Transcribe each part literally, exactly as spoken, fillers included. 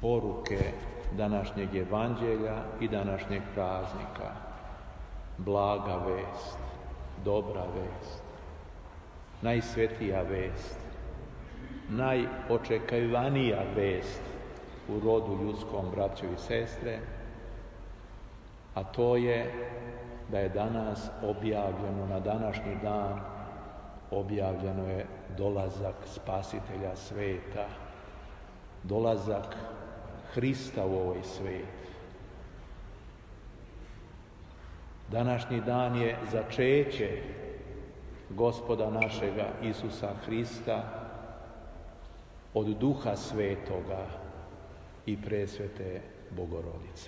poruke današnjeg evanđelja i današnjeg praznika. Blaga vest, dobra vest, najsvetija vest, najočekivanija vest u rodu ljudskom, braćo i sestre, a to je da je danas objavljeno, na današnji dan objavljeno je dolazak Spasitelja sveta, dolazak Hrista u ovaj svijet. Današnji dan je začeće Gospoda našega Isusa Hrista od Duha Svetoga i presvete Bogorodice.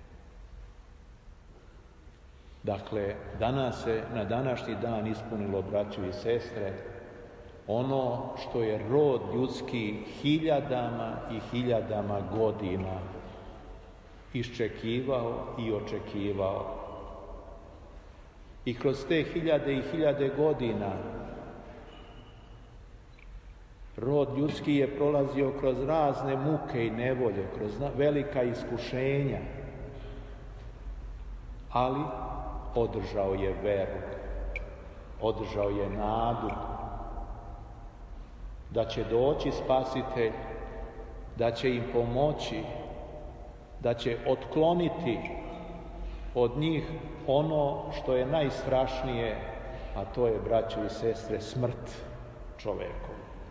Dakle, danas se na današnji dan ispunilo, braćo i sestre, ono što je rod ljudski hiljadama i hiljadama godina iščekivao i očekivao. I kroz te hiljade i hiljade godina rod ljudski je prolazio kroz razne muke i nevolje, kroz velika iskušenja, ali održao je veru, održao je nadu da će doći Spasitelj, da će im pomoći, da će otkloniti od njih ono što je najstrašnije, a to je, braćo i sestre, smrt čoveku.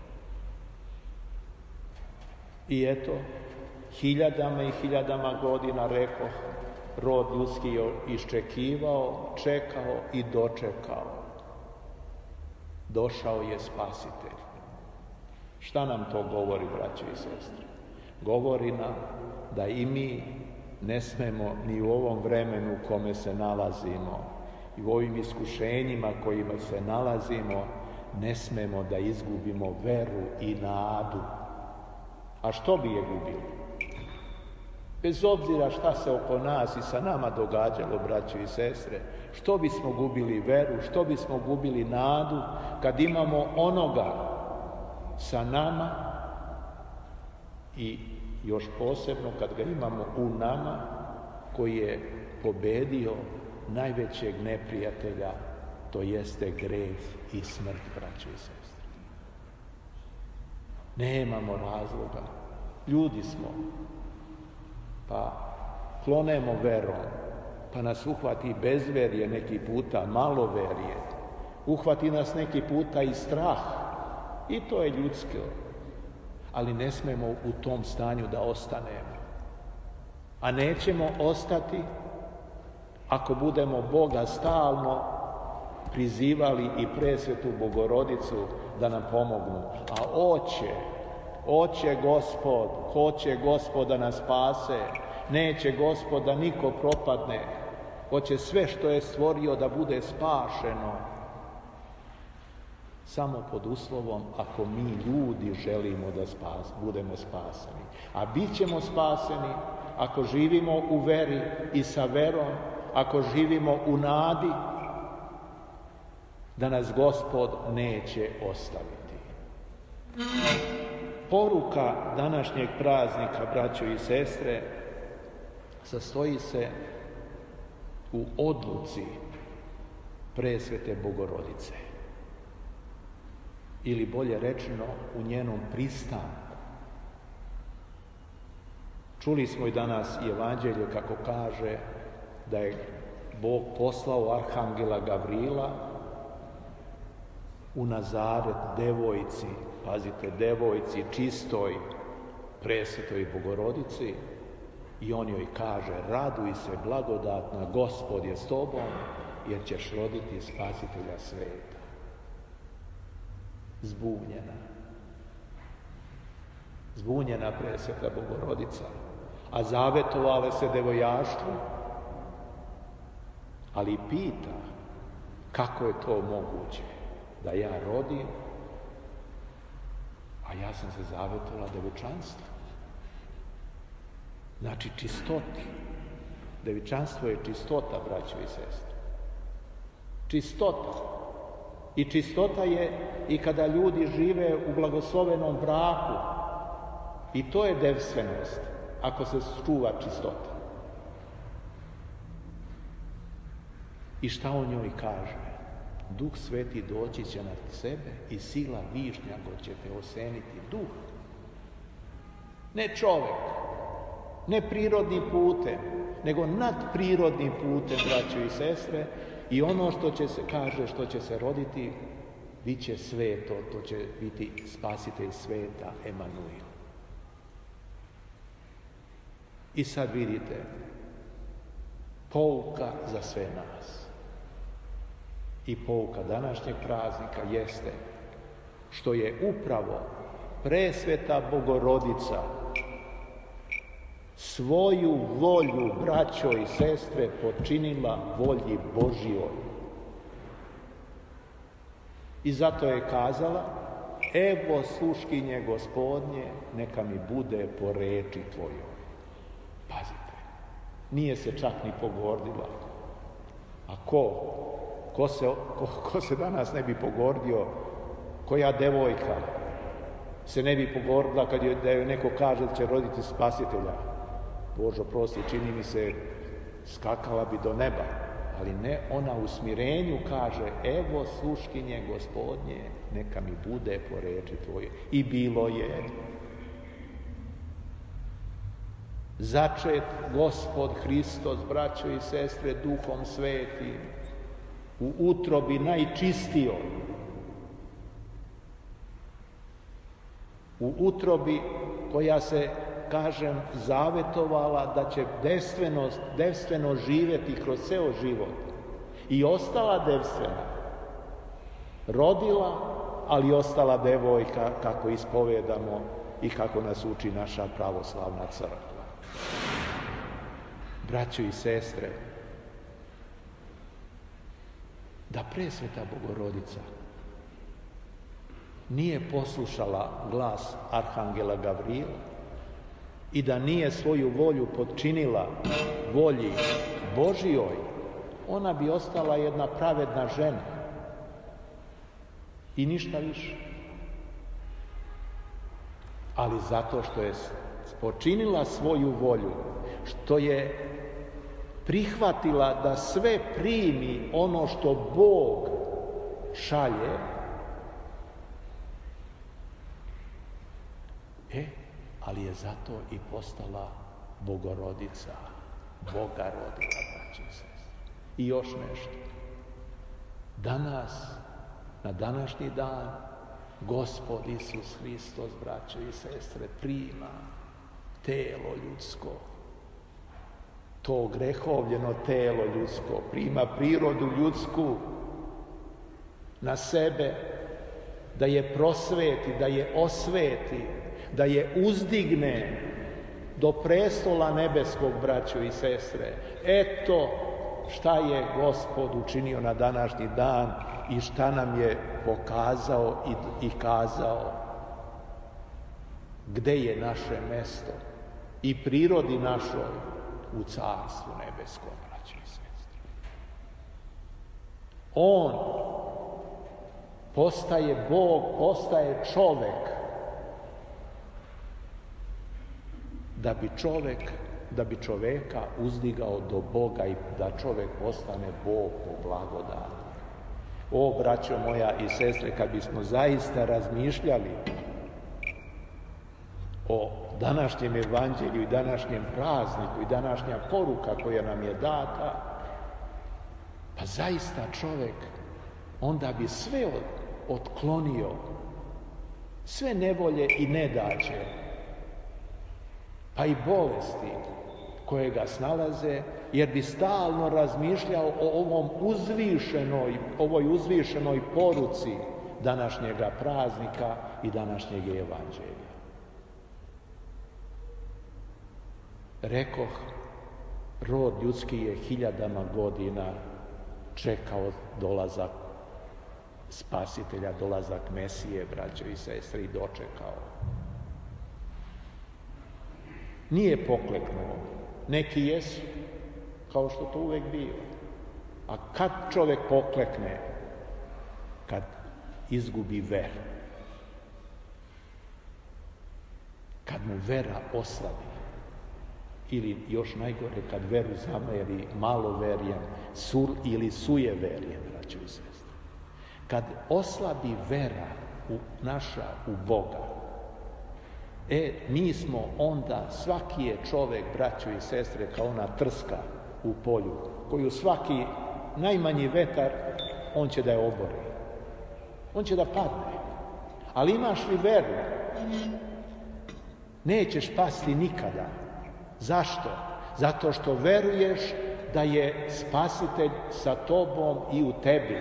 I eto, hiljadama i hiljadama godina, rekoh, rod ljudski je iščekivao, čekao i dočekao. Došao je Spasitelj. Šta nam to govori, braćo i sestre? Govori nam da i mi ne smemo ni u ovom vremenu u kome se nalazimo i u ovim iskušenjima kojima se nalazimo, ne smemo da izgubimo veru i nadu. A što bi je gubili? Bez obzira šta se oko nas i sa nama događalo, braćo i sestre, što bismo gubili veru, što bismo gubili nadu kad imamo onoga sa nama i još posebno kad ga imamo u nama, koji je pobedio najvećeg neprijatelja, to jeste greh i smrt, braćo i sestre. Nemamo razloga. Ljudi smo, pa klonemo verom, pa nas uhvati bezverje neki puta, maloverje, uhvati nas neki puta i strah, i to je ljudsko. Ali ne smemo u tom stanju da ostanemo. A nećemo ostati ako budemo Boga stalno prizivali i presvetu Bogorodicu da nam pomognu. A oće, oće Gospod, hoće Gospod da nas spase, neće Gospod da niko propadne, hoće sve što je stvorio da bude spašeno. Samo pod uslovom ako mi ljudi želimo da spas, budemo spaseni. A bit ćemo spaseni ako živimo u veri i sa verom, ako živimo u nadi da nas Gospod neće ostaviti. Poruka današnjeg praznika, braćo i sestre, sastoji se u odluci presvete Bogorodice. Ili bolje rečeno, u njenom pristanku. Čuli smo i danas i evanđelje kako kaže da je Bog poslao arhangela Gavrila u Nazaret devojci, pazite, devojci čistoj, presvetoj Bogorodici, i on joj kaže: raduj se, blagodatna, Gospod je s tobom, jer ćeš roditi Spasitelja sveta. Zbunjena. Zbunjena presveta Bogorodica. A zavetovala se devojaštvu, ali pita kako je to moguće da ja rodim, a ja sam se zavetovala devičanstvu. Znači čistoti. Devičanstvo je čistota, braćo i sestre. Čistota. I čistota je i kada ljudi žive u blagoslovenom braku. I to je devstvenost. ako se čuva čistota. I šta o njoj kaže? Duh Sveti doći će na sebe i sila višnjago će te oseniti. Duh. Ne čovek, ne prirodni putem, nego nadprirodnim putem, braćo i sestre, i ono što će se, kaže, što će se roditi, bit će sveto, to će biti spasitelj sveta, Emanuil. I sad vidite, pouka za sve nas. I pouka današnjeg praznika jeste što je upravo presveta Bogorodica svoju volju, braćo i sestre, počinila volji Božjoj. I zato je kazala, evo sluškinje Gospodnje, neka mi bude po reči tvojoj. Pazite, nije se čak ni pogordila. A ko? Ko se, ko, ko se danas ne bi pogordio? Koja devojka se ne bi pogordila kad je, da joj neko kaže da će roditi spasitelja? Božo prosti, čini mi se, skakala bi do neba. Ali ne, ona u smirenju kaže, evo sluškinje Gospodnje, neka mi bude po reči tvoje. I bilo je. Začet Gospod Hristos, braćo i sestre, Duhom Svetim, u utrobi najčistijoj, u utrobi koja se, kažem, zavetovala da će devstveno, devstveno živjeti kroz ceo život. I ostala devstvena. Rodila, ali ostala devojka, kako ispovedamo i kako nas uči naša pravoslavna crkva. Braćo i sestre, da presveta Bogorodica nije poslušala glas Arhangela Gavrila i da nije svoju volju potčinila volji Božjoj, ona bi ostala jedna pravedna žena i ništa više. Ali zato što je počinila svoju volju, što je prihvatila da sve primi ono što Bog šalje, e, ali je zato i postala Bogorodica, Boga rodila, braći i sestre. I još nešto. Danas, na današnji dan, Gospod Isus Hristos, braćo i sestre, prima telo ljudsko, to grehovljeno telo ljudsko, prima prirodu ljudsku na sebe, da je prosveti, da je osveti, da je uzdigne do prestola nebeskog, braćo i sestre. Eto šta je Gospod učinio na današnji dan i šta nam je pokazao i, i kazao. Gde je naše mesto i prirodi našoj u carstvu nebeskom, braćo i sestre. On postaje Bog, postaje čovek, da bi čovek, da bi čoveka uzdigao do Boga i da čovek postane Bog po blagodati. O, braćo moja i sestre, kad bismo zaista razmišljali o današnjem evanđelju i današnjem prazniku i današnja poruka koja nam je data, pa zaista čovek onda bi sve otklonio, sve nevolje i nedaće, pa i bolesti koje ga snalaze, jer bi stalno razmišljao o ovom uzvišenoj, ovoj uzvišenoj poruci današnjega praznika i današnjeg evanđelja. Rekoh, rod ljudski je hiljadama godina čekao dolazak spasitelja, dolazak Mesije, braćo i sestre, i dočekao. Nije pokleknuo. Neki jesu, kao što to uvek biva. A kad čovek poklekne? Kad izgubi veru. Kad mu vera oslabi. ili još najgore kad veru zameri maloverjem sur ili sujeverjem, braćo i sestre. Kad oslabi vera u naša u Boga, e, mi smo onda, svaki je čovek, braćo i sestre, kao ona trska u polju, koju svaki najmanji vetar, on će da je obori. On će da padne. Ali imaš li veru? Nećeš pasti nikada. Zašto? Zato što veruješ da je Spasitelj sa tobom i u tebi.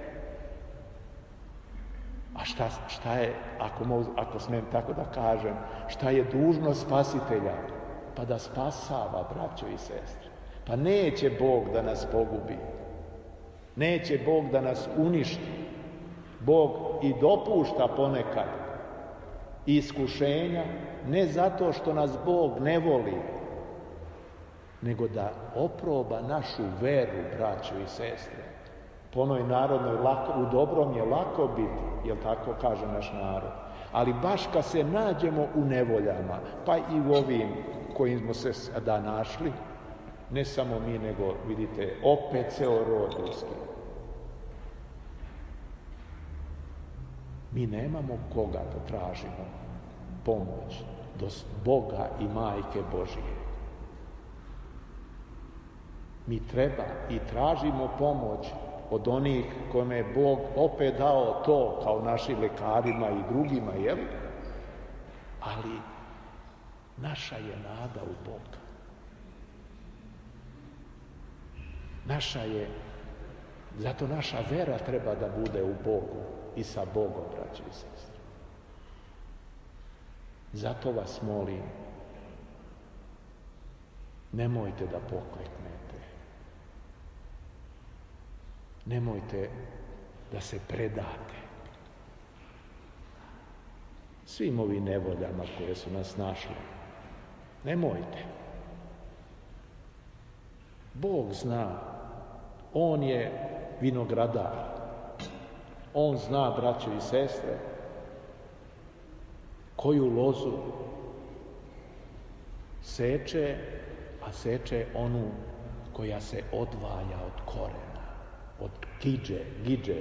A šta, šta je, ako, mogu, ako smijem tako da kažem, šta je dužnost Spasitelja? Pa da spasava, braćo i sestre. Pa neće Bog da nas pogubi. Neće Bog da nas uništi. Bog i dopušta ponekad iskušenja, ne zato što nas Bog ne voli, nego da oproba našu veru, braćo i sestre. Po onoj narodnoj, lako, u dobrom je lako biti, jel tako kaže naš narod. Ali baš kad se nađemo u nevoljama, pa i u ovim kojim smo se sada našli, ne samo mi, nego vidite, opet ceo rod ljudski. Mi nemamo koga da tražimo pomoć do Boga i Majke Božije. Mi treba i tražimo pomoć od onih kome je Bog opet dao to, kao našim lekarima i drugima, jel? Ali naša je nada u Boga. Naša je, zato naša vera treba da bude u Bogu i sa Bogom, braći i sestre. Zato vas molim, nemojte da pokleknete. Nemojte da se predate svim ovim nevoljama koje su nas našle. Nemojte. Bog zna, On je vinogradar. On zna, braćo i sestre, koju lozu seče, a seče onu koja se odvaja od korena, od giđe, giđe,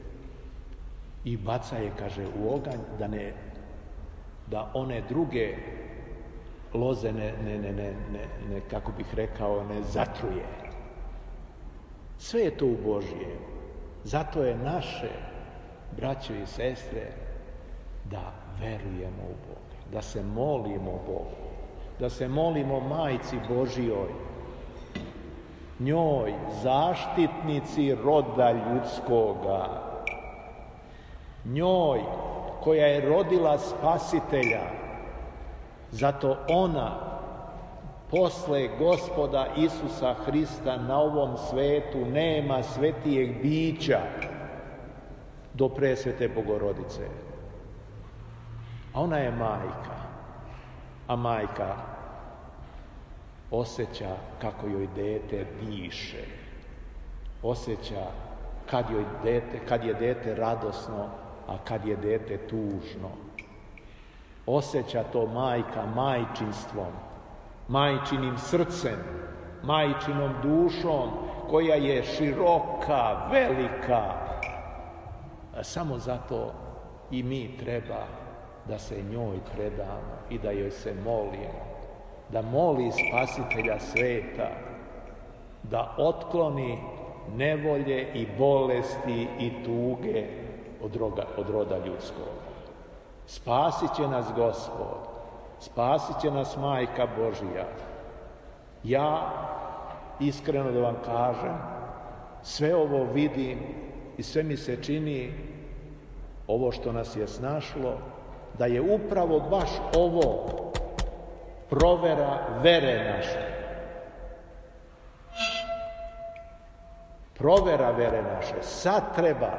i baca je, kaže, u oganj da ne, da one druge loze ne, ne, ne, ne, ne, kako bih rekao, ne zatruje. Sve je to u Božje. Zato je naše, braćo i sestre, da verujemo u Boga, da se molimo Bogu, da se molimo Majci Božijoj, njoj, zaštitnici roda ljudskoga, njoj koja je rodila Spasitelja. Zato ona, posle Gospoda Isusa Hrista na ovom svetu, nema svetijeg bića do presvete Bogorodice. A ona je majka, a majka osjeća kako joj dete diše, osjeća kad, joj dete, kad je dete radosno, a kad je dete tužno. Osjeća to majka majčinstvom, majčinim srcem, majčinom dušom, koja je široka, velika. A samo zato i mi treba da se njoj predamo i da joj se molimo, da moli Spasitelja sveta, da otkloni nevolje i bolesti i tuge od roda, od roda ljudskog. Spasit će nas Gospod, spasit će nas Majka Božija. Ja, iskreno da vam kažem, sve ovo vidim i sve mi se čini, ovo što nas je snašlo, da je upravo baš ovo provera vere naše. Provera vere naše. Sad treba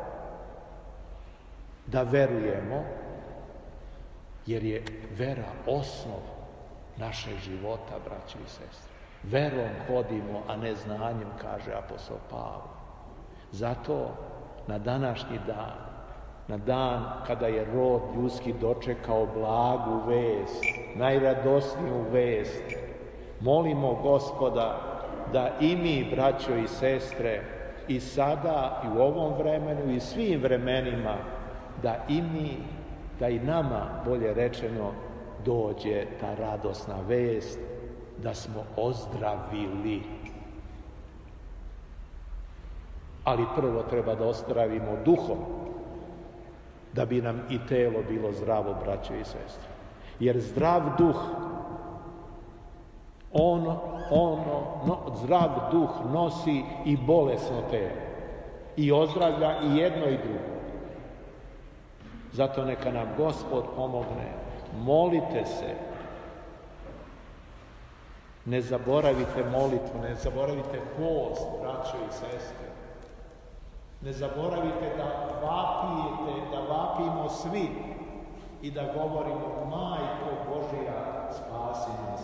da verujemo, jer je vera osnov našeg života, braći i sestre. Verom hodimo, a ne znanjem, kaže apostol Pavle. Zato na današnji dan, na dan kada je rod ljudski dočekao blagu vest, najradosniju vest, Molimo Gospoda da i mi, braćo i sestre, i sada i u ovom vremenu i svim vremenima, da i mi, da i nama, bolje rečeno, dođe ta radosna vest da smo ozdravili. Ali prvo treba da ozdravimo duhom, da bi nam i telo bilo zdravo, braćo i sestre. Jer zdrav duh, ono, ono, no, zdrav duh nosi i bolesno telo i ozdravlja i jedno i drugo. Zato neka nam Gospod pomogne. Molite se. Ne zaboravite molitvu, ne zaboravite post, braćo i sestre. Ne zaboravite da vapijete, da vapimo svi i da govorimo: Majko Božija, spasi nas.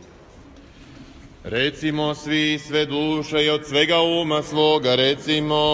Recimo svi sve duše i od svega uma svoga, recimo